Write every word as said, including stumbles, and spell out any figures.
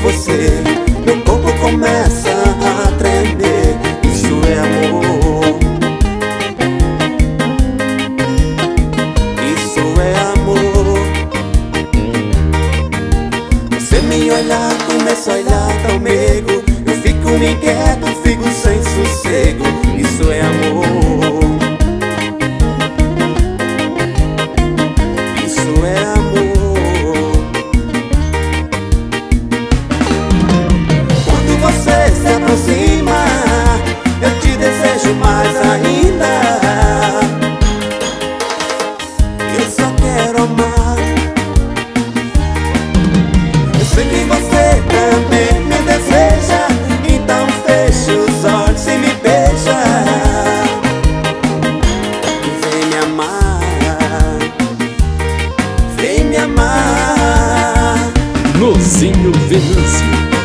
você, meu corpo começa a tremer. Isso é amor. Isso é amor. Você me olhar, começa a olhar tão meigo. Eu fico inquieto, fico sem sossego. Isso é amor. Isso é amor. Quando você se aproxima, eu te desejo mais ainda. Eu só quero amar. Eu sei que você também me deseja, então feche os olhos e me beija. Vem me amar, vem me amar. Luzinho Venâncio.